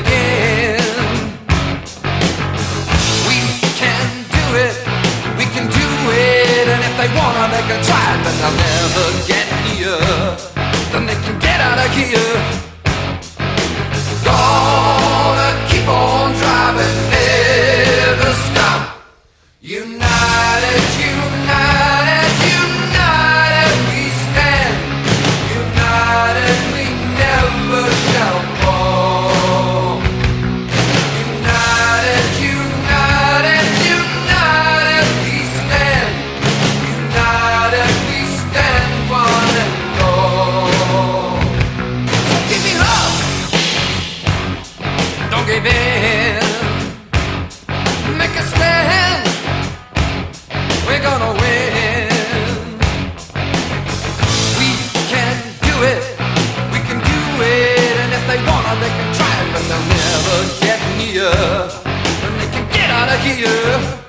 begin. We can do it, we can do it, and if they wanna they can try it, but they'll never get here. Then they can get out of here. Gonna keep on driving, never stop. United, united, united we stand. United we never shall fall. United, united, united we stand. United we stand, one and all. So give me love, don't give in. Make a stand, we're gonna win. We can do it, we can do it, and if they wanna they can try it, but they'll never get near. And they can get out of here.